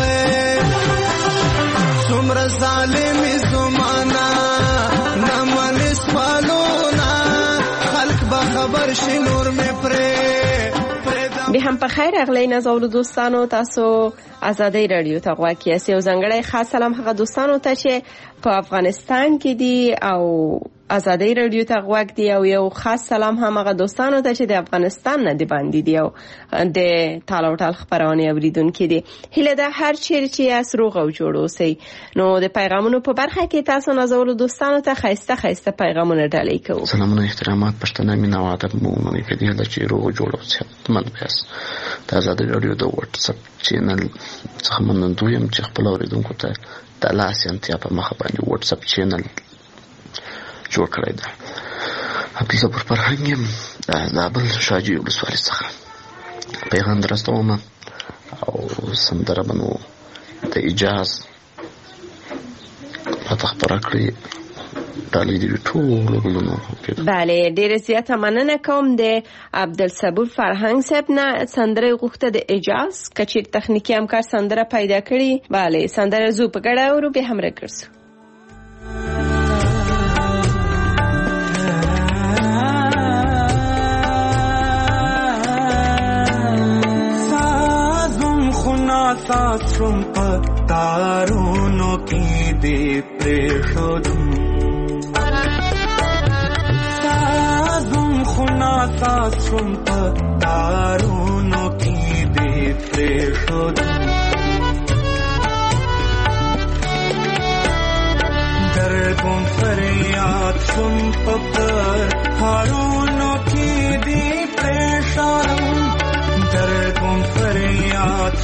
څومره ظالمې زمانه نه منې سوالونه خلک به خبر شي نور مې پرې به هم په خیر اغلی نازولو دوستانو تاسو آزادۍ رادیو ته غوږ یاست. یو ځانګړی خاص سلام هغه دوستانو ته چې په افغانستان کې دي او آزادۍ رادیو ته غوږ دی او یو خاص سلام هم هغه دوستانو ته چې د افغانستان نه دی باندې دی او د تالاو ټال خبرونه اوریدونکو دي. هله ده هر چیرې چې اس روغ او جوړ اوسئ. نو د پیغامونو په برخه کې تاسو نازولو دوستانو ته خسته پیغامونه ډالۍ کوو. سلامونه احترامات پښتنه مینا او ادب مو مونږ کې دی چې روغ جوړ اوسئ. من بیاس د آزادۍ رادیو د واتس اپ چینل څخه منندوی يم چې خپل اوریدونکو ته د لاسنتیا په مخ باندې واتس اپ چینل جوړ کړی دی. حقیقت پر فرهنګ يم د بل شاجي ولسوالۍ څخه پیغام درستوم او سندره بنو د اجازه پته خبره کړی ډالۍ دی ټول غلونو. بله ډیره زیاته مننه کوم د عبدالصبور فرهنګ صاحب نه سندره غوښته د اجازه کچې تخنیکی همکار سندره پیدا کړی. بله سندره زو په ګډه ورو به هم راکړسو. ساترم پتارونو کی دی پریشدم سازم خنا ساترم پتارونو کی دی پریشدم درگم فریاد شم پکر هارونو کی دی پریشدم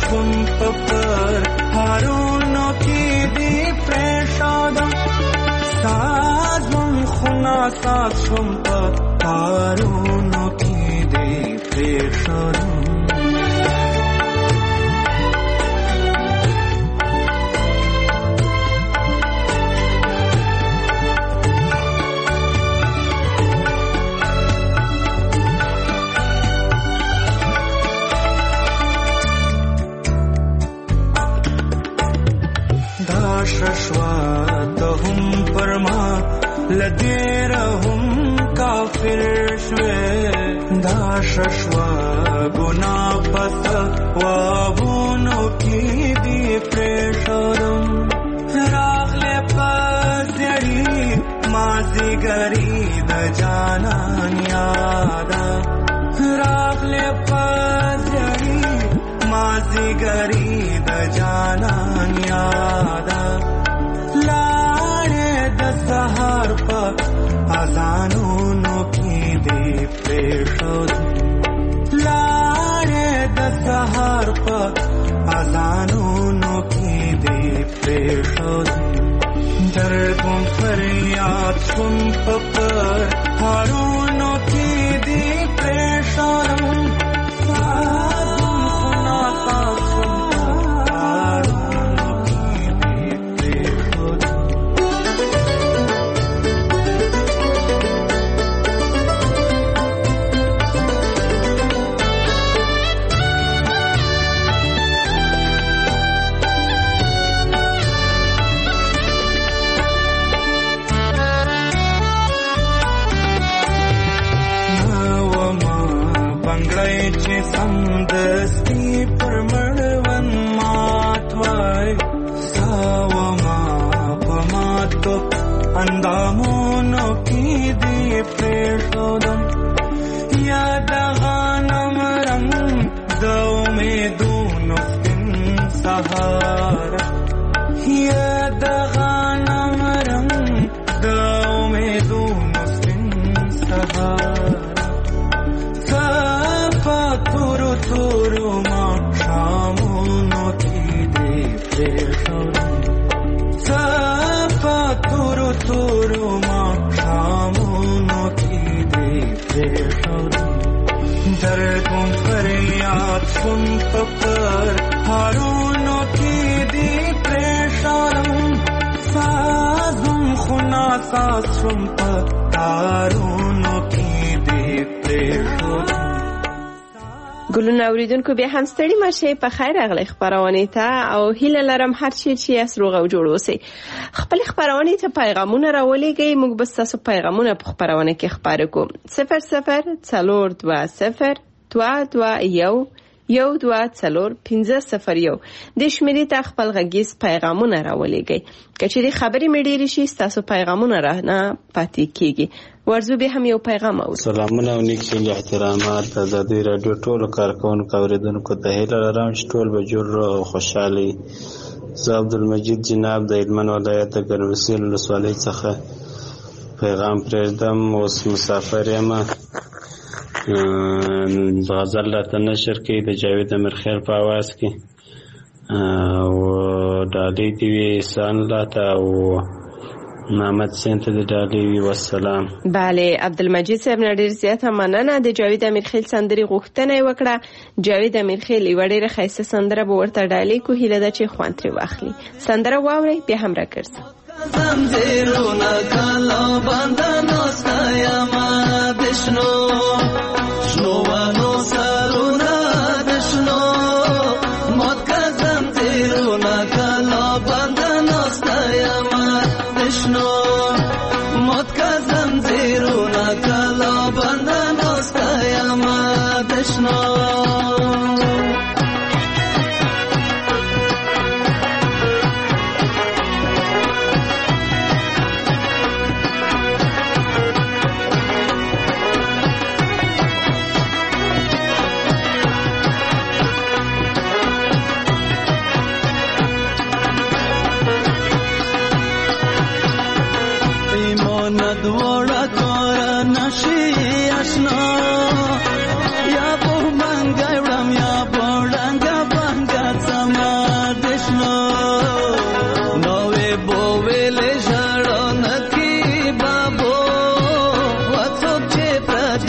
شون پر هارونو کې دی پرېښودم سازم خنا ساز شون پر هارونو کې دی پرېښودم ششوا تهم پرما لدیر هم کافر شوه دا ششوا گنا پس وابونو کی دی پریشورم راغل پزیری مازی گری د جانان یادا راغل پزیری مازی گری د جانان یادا سهار په اذانونو کې دی پرېښودم لاړې د سهار په اذانونو کې دی پرېښودم درد و فریاد شون په پرهارونو کې دی پرېښودم سمدستی پر مړون ماتوای ساوما پماتو اندامونو کې دی پرېښودم یاد غنم رنګ د امیدونو سپین سهار یاد غنم رنګ د امیدونو سپین سهار تورو ما شامونو کی دی پرېښودم صفا تورو ما شامونو کی دی پرېښودم درد و فریاد شون په پرهارونو کی دی پرېښودم سازم خنا ساز شون په تارونو کی دی پرېښودم ګلونه اوریدونکو بیا هم ستړي مشه په خیر راغلی خبرونه ته او هیله لرم هر چی چې اسروغ او جوړ اوسئ خپل خبرونه ته پیغامونه راولېږئ موږ به تاسو پیغامونه په خبرونه کې خبرې کوو 00422211241501 د شمیرې ته خپل غږیز پیغامونه راولېږئ کچېرې خبرې مې ډېرې شي تاسو پیغامونه را نه پاتې کیږي ورزو به هم یو پیغام او سلامونه او نیک چیل احترامات د آزادۍ رادیو ټولو کارکونکو اوریدونکو ته هیله لرم چې ټول به جوړ او خوشحالي زه عبدالمجید جناب د هلمند ولایت د ګرمسیر ولسوالۍ څخه پیغام پرېږدم اوس مسافر یم غزل راته نشر کوي د جاوید امیرخیل په اواز کې او ډالۍ دې وي احسان الله ته او محمد سین ته د ډالۍ وي والسلام. بله عبدالمجید صاحب نه ډېر زیاته مننه. د جاوید امیرخیل سندرې غوښتنه یې وکړه. جاوید امیرخیل یوه ډېره ښایسته سندره به ورته ډالۍ کو، هیله ده چې خوند ترې واخلي. سندره واورئ بیا هم راګرځو. زنجیرونه کلا بندانو ستایما بشنو شنوانو سرونه بشنو مات که زنجیرونه کلا بندانو ستایما بشنو مات که زنجیرونه کلا بندانو ستایما بشنو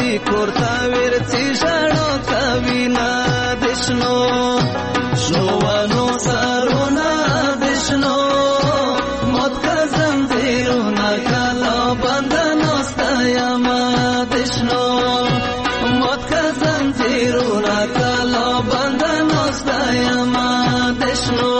راځي کورته ورڅي ژړا کوي نه دشنو شنو ونو سرونه دشنو موت کا زنجیرونه کلا بند ناسته یم دشنو موت کا زنجیرونه کلا بند ناسته یم دشنو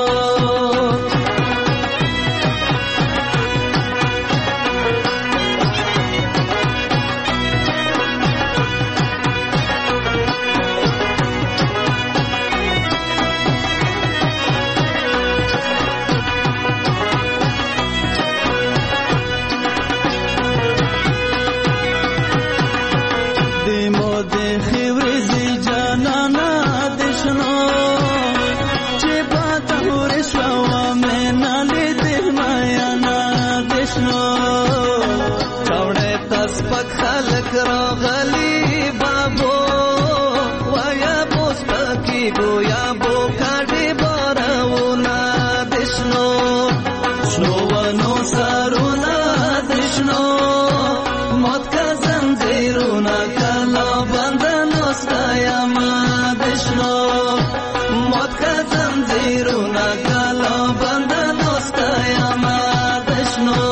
خلق راغلی بابو ویا بوسپکی گویا بو کاډي بارونه دشنو شنو ونو سرونه دشنو موت کا زنجیرونه کلا بند ناسته یم دشنو موت کا زنجیرونه کلا بند ناسته یم دشنو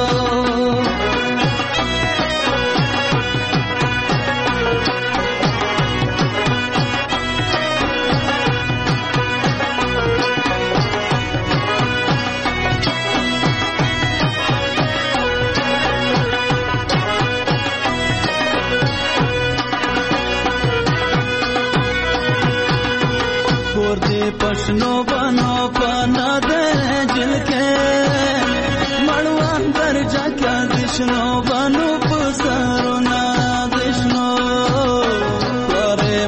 पशनो बनो पना दे जिलके मड़वान कर जाके दिशनो बनो पुसरो ना दिशनो लोरे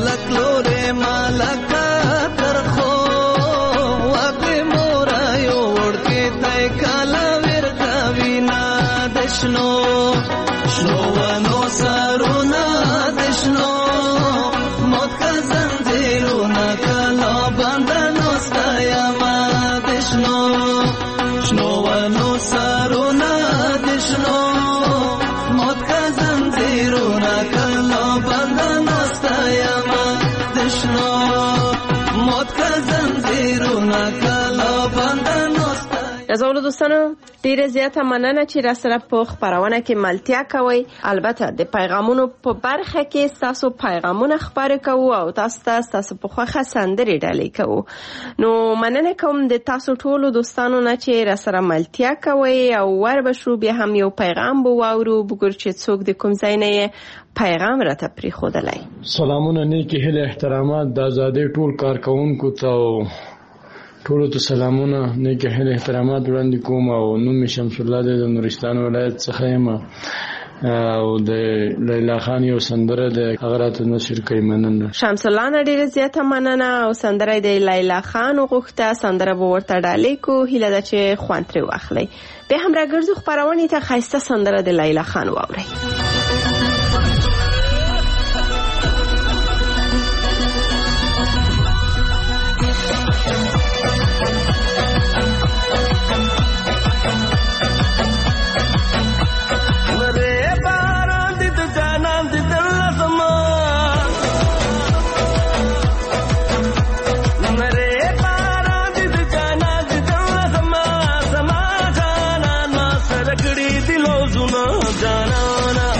मालक तरखो वाके मोरायो उड़ के तय काला विरता विना दिशनो शनो वनो सरो ना दिशनो मौत का जंजीरो ना कला बंद नोस्ता यमा दिशनो शनो वनो सरो ना दिशनो मौत का जंजीरो ना कला बंद नोस्ता यमा दिशनो मौत का जंजीरो ना कला बंद नोस्ता زولو دوستانو ډیره زیاته مننه چې را سره په خبرونه کې ملتیا کوي. البته د پیغامونو په برخه کې تاسو پیغامونه خبرې کوو او تاسو په خوخه سندري ډالې کوو. نو مننه کوم د تاسو ټولو دوستانو نه چې را سره ملتیا کوي او ور بشو بیا هم یو پیغام بو واورو بګور چې څوک د کوم ځای نه پیغام راته پری خودلای. سلامونه نیکی هله احترامات د آزادۍ ټول کارکونکو ته ټولو ته سلامونه نیکه هیله احترامات وړاندې کوم او نوم شمس الله د نورستان ولایت څخه یم او د لیلا خان یو سندره د هغه راته نشر کوي. مننه شمس الله نه ډیره زیاته مننه او سندره د لیلا خان غوښته سندره به ورته ډالې کو هیله ده چې خوان ترې واخلي. به هم راګرځو خبرونه ته خاصه سندره د لیلا خان واوري. जाना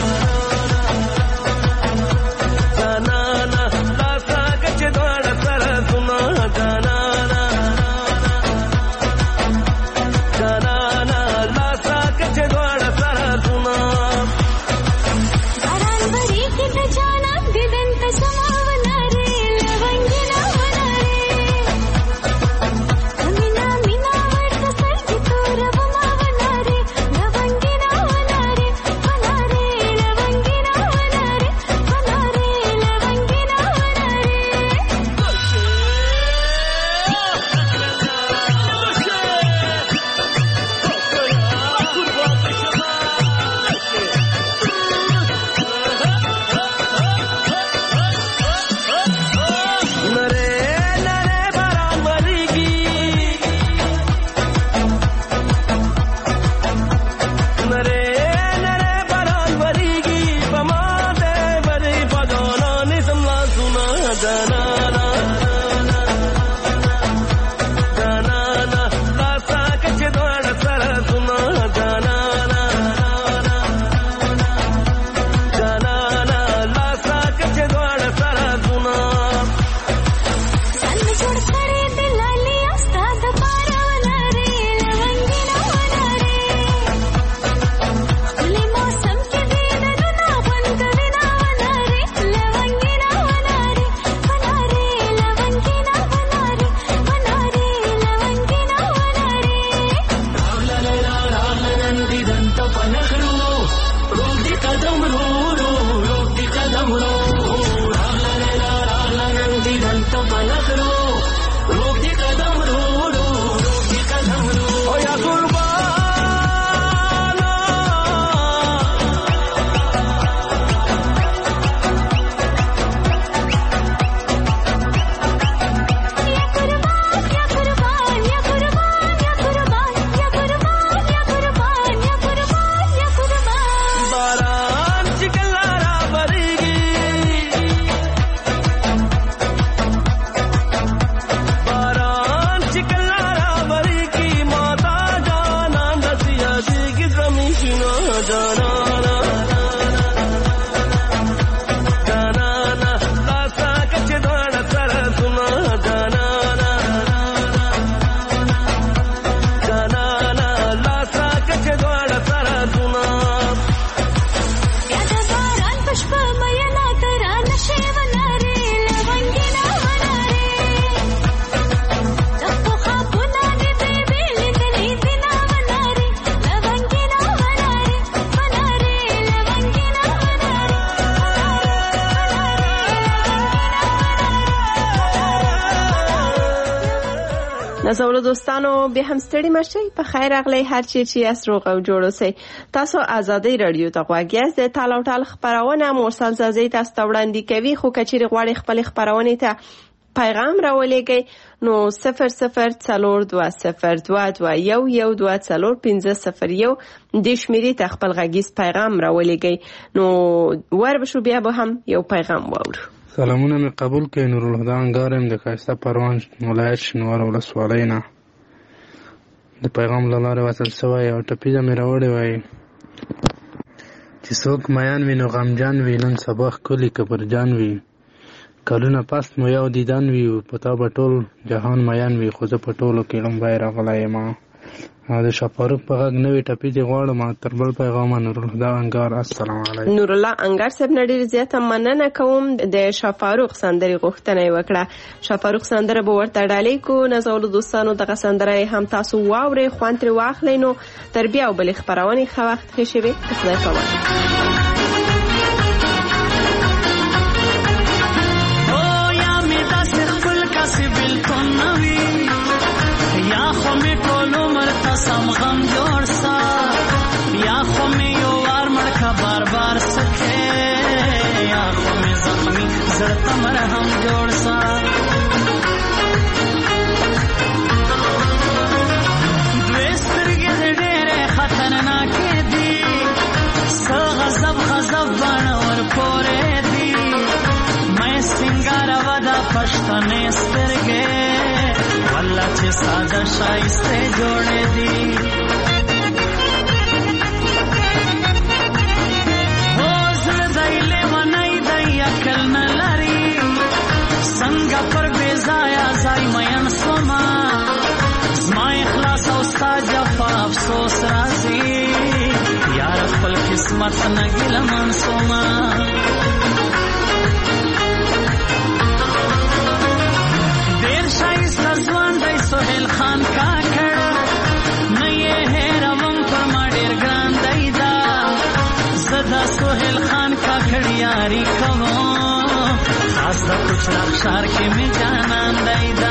نازولو دوستانو بیا هم ستړي مشئ په خیر راغلی هر چیرې چې یاست روغ او جوړ اوسئ. تاسو ازادي رادیو ته غوږ یاست. د تال او ټال خپرونه مرسل زازي تاسو ته وړاندې کوي. خو که چیرې غواړئ خپل خپرونې ته پیغام راولېږئ نو 004022211205 د شمیرې ته خپل غږیز پیغام راولېږئ نو وربشو بیا به هم یو پیغام واورو. سلامونه مې قبول کړئ. نورالهدی انګار یم د ښایسته پروان ولایت شینوارو ولسوالۍ نه. د پیغام له لارې وصل شوی او ټپیزه مې راوړې وای چې څوک میان وي نو غمجان وي، نن سبا ښکلي کبرجان وي، کلونه پس مو یو دیدن وي، په تا به ټول جهان میان وي، خو زه په ټولو کې لومبی راغلی یم. او د شاپاروق په غږ نوې ټپیزې غواړم. تر بل پیغامه نورالهدی انګار. السلام علیکم. نورالله انګار صاحب نه ډېر زیاته مننه کوم. د شاپاروق سندرې غوښتنه یې وکړه. شاپاروق سندره به ورته ډالۍ کو. نازولو دوستانو دغه سندره هم تاسو واورئ، خوند ترې واخلئ. نو تر بیا او بلې خپرونې ښه وخت ښې شوې. د خدای په امان. سم غم جوړ سا یا خو می یو وار مړکا بار بار سکے یا خو می زخمی زړه مرهم جوړ سا دوی سترګې ډېرې خطرناکې دي څه غضب باڼه ورپورې دي مې سینګار ودا پښتنې سترګې والله چې ساده شایسته جوړې دي او زړه دایله ونای دی عقل نه لري څنګه پر بې ځایه ځای مین سوما زما اخلاص او ستا جفا افسوس راځي یار خپل قسمت نه ګیلمن سوما سهیل خان کا کړه نه یې هېروم پر ما ډېر ګران دی دا زه د سهیل خان کا کړه یاري کوم خاص د کوچراغ ښار کې مې جانان دی دا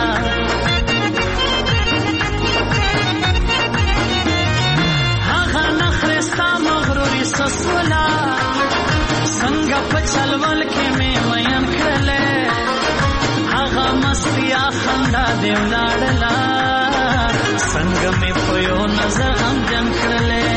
هغه نخرې ستا مغروري سسوله څنګه په چلول کې مې مین کړلې هغه مستیا خندا دی ولاړله څنګه مې په یو نظر غمجن کړلې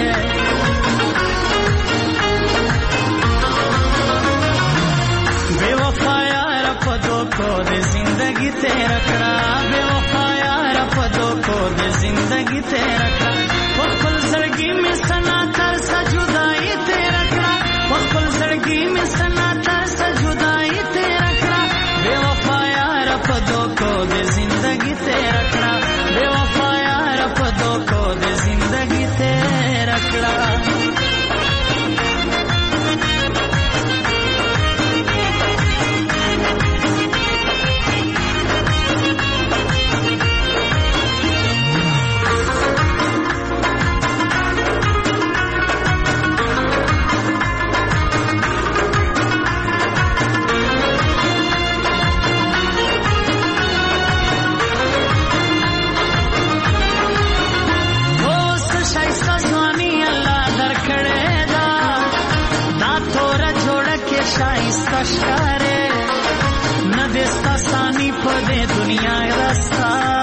بے وفا یاره په دوکو د زندګي تېره کړه بے وفا یاره په دوکو د زندګي تېره کړه په خپل زړګي مې سنا ترسه جدایي تېره کړه په خپل زړګي مې سنا ترسه جدایي تېره کړه بے وفا یاره په دوکو د زندګي تېره کړه بے وفا یاره په دوکو د زندګي تېره کړه شایسته ښکارې نه دې ستا ثاني په دې دنیا رستا